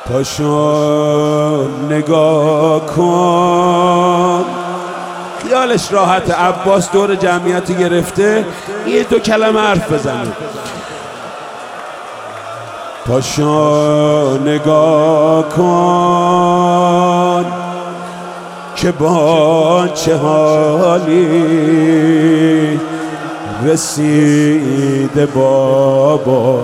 پاشو نگاه کن. خیالش راحت. عباس دور جمعیتی گرفته، یه دو کلمه حرف بزنه. پاشو نگاه کن که با چه حالی رسیده بابا.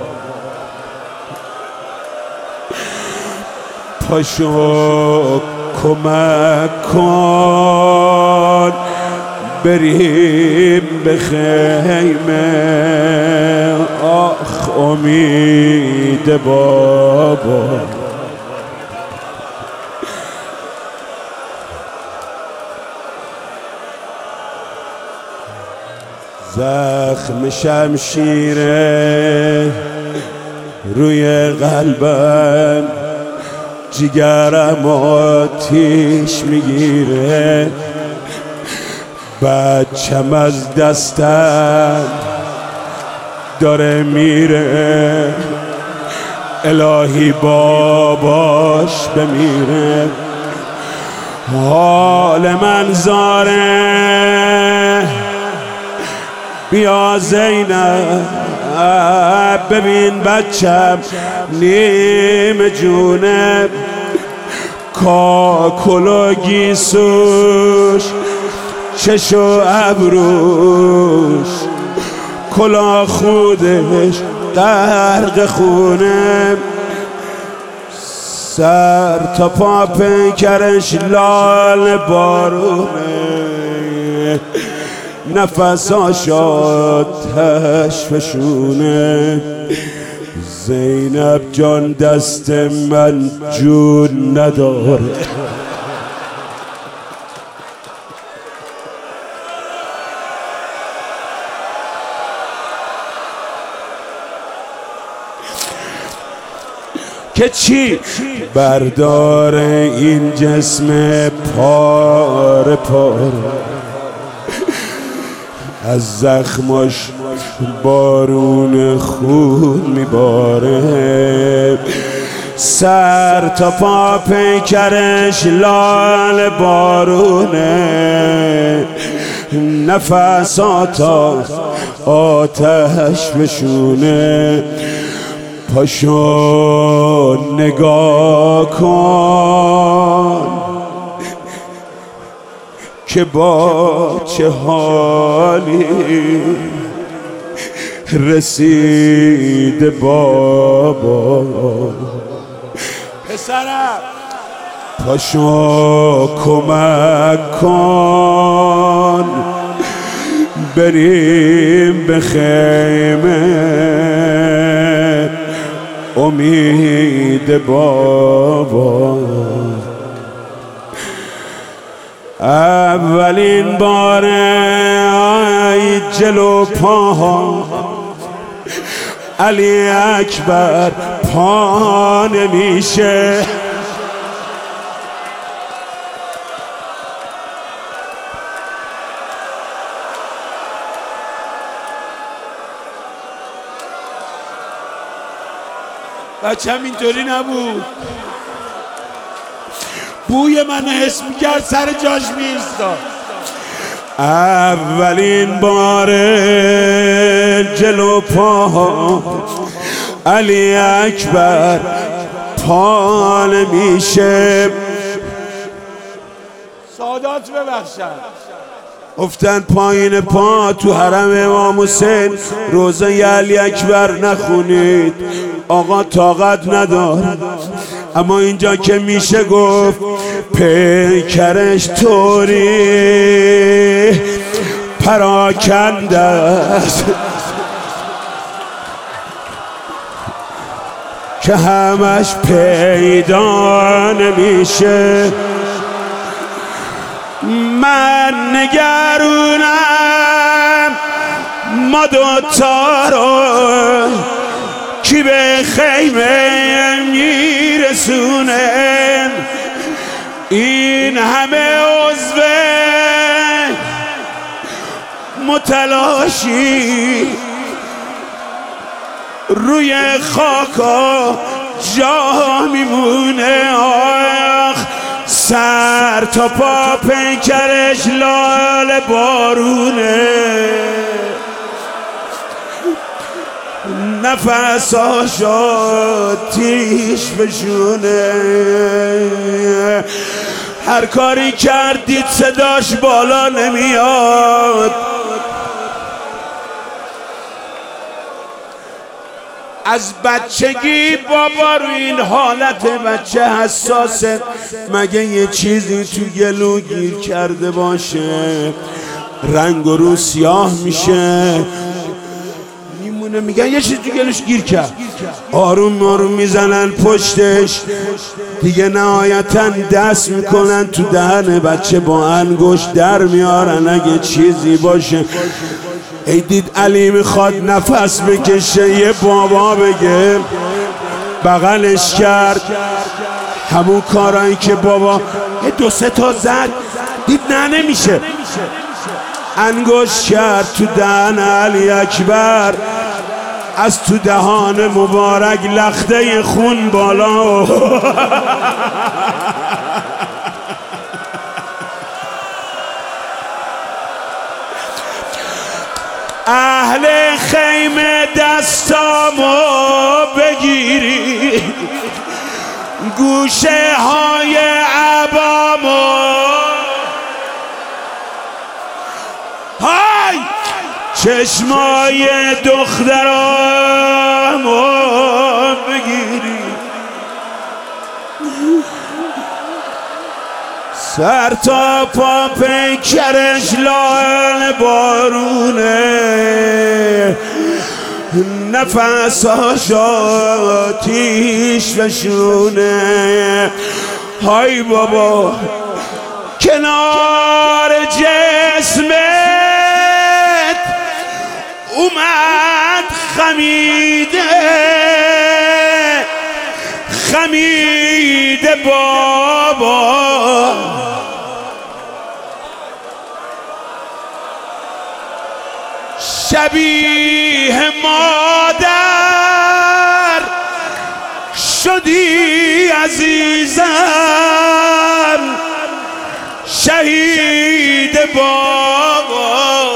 پاشو کمک کن بریم به خیمه. آخ امید بابا. زخم شمشیره روی قلبم، جگرم آتیش میگیره. بچم از دستم داره میره، الهی باباش بمیره. حال من زاره، بیا زینب ببین بچم نیم جونه. کاکل و گیسوش چشو ابروش، کلا خودش غرق خونه. سر تا پا پیکرش لال بارونه، نفساش آتش فشونه. زینب جان دست من جون نداره. که چی؟ بردار این جسم پاره پاره، از زخماش بارون خون میباره. سر تا پا پیکرش لال بارونه، نفسات آتش بشونه. پاشو نگاه کن که با چه حالی رسید بابا. پسرم پاشو کمک کن بریم به خیمه. امید بابا. اولین بار آی جلو پاها علی اکبر پا نمیشه. بچم اینطوری نبود، بوی من حس میکرد سر جاش میایستاد. اولین بار جلو پاها علی اکبر پا نمیشه. سادات ببخشن. افتن پایین پا تو حرم امام حسین. روزه علی اکبر نخونید، آقا طاقت نداره. اما اینجا که میشه گفت پیکرش طوری پراکنده است که همش پیدا نمیشه. من نگرونم ما دوتا رو کی به خیمه میرسونه. این همه عضو متلاشی روی خاکا جا میمونه. آخ سر تا پا پیکرش لال بارونه، نفساشو تیش بشونه. هر کاری کردید صداش بالا نمیاد. از بچگی بابا رو این حالت بچه حساسه، مگه یه چیزی تو گلو گیر کرده باشه رنگ و رو سیاه میشه، میمونه. میگن یه چیز تو گلوش گیر کرد، آروم آروم میزنن پشتش دیگه، نهایتا دست میکنن تو دهن بچه با انگشت در میارن اگه چیزی باشه. ای دید علی میخواد نفس بکشه، یه بابا بگه بغلش کرد. همون کارایی که بابا یه دو سه تا زد، دید نه نمیشه، انگشت کرد تو دهن علی اکبر، از تو دهان مبارک لخته خون بالا. اهل خیمه دستامو بگیری، گوشه های عبامو، های چشمای دخترامو بگیری، سر تا پا پیکرش لال بارونه، نفساش آتیش بشونه. های بابا کنار جسمت اومد خمیده بابا، شبیه مادر شدی عزیزم، شهید بابا.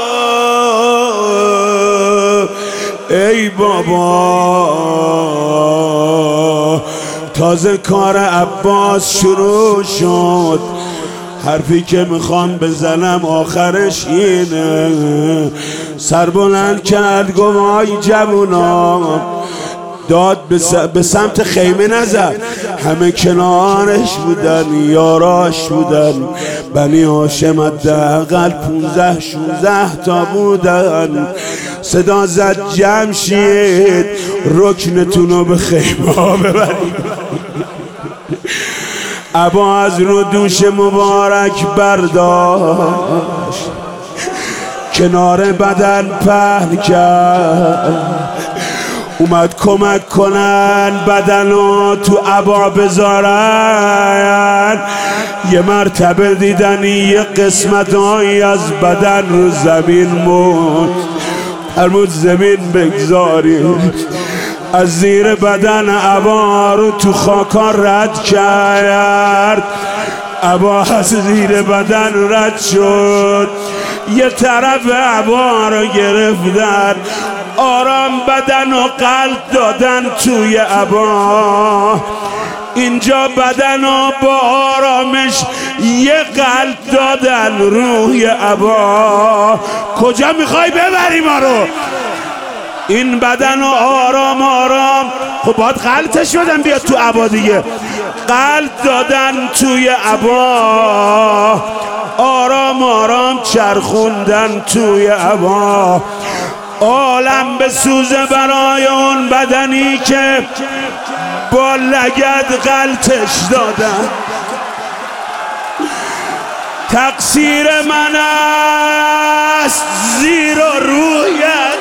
ای بابا تازه کار عباس شروع شد، حرفی که میخوام بزنم آخرش اینه. سر بلند کرد گفت آی جوونا، داد به سمت خیمه نزد، همه کنارش بودن، یاراش بودن، بنی هاشم حداقل 15-16 تا بودن. صدا زد جمشید رکنتونو به خیمه ها ببرید. ابا از رو دوش مبارک برداشت، کنار بدن پهن کرد، اومد کمک کنن بدنو تو ابا بذارن. یه مرتبه دیدن یه قسمتایی از بدن رو زمین موند، فرمود زمین بگذارید. از زیر بدن ابا رو تو خاکا رد کرد، ابا از زیر بدن رد شد، یه طرف ابا رو گرفتن، آرام بدن و قلب دادن توی ابا. اینجا بدن و با آرامش یه قلب دادن روی ابا. کجا میخوای ببری ما رو؟ این بدن و آرام آرام، خب باید قلبش بدن بیاد تو ابا دیگه. قلب دادن توی ابا، آرام آرام چرخوندن توی ابا. عالم به سوزه برای اون بدنی که با لگد غلطش دادن. تقصیر من است زیر و رویت،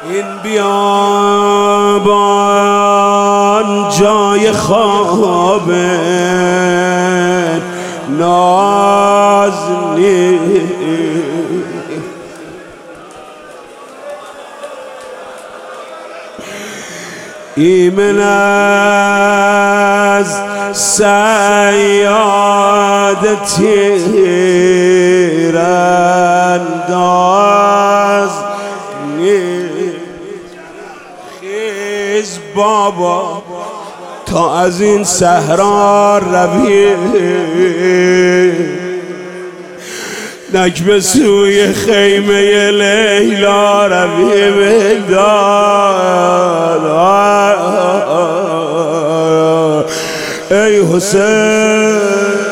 این بیابان جای خواب نازنین، ایمن از صیاد تیرانداز خیز بابا تا از این صحرا روی، نک به سوی خیمه لیلا روی میدان. ای حسین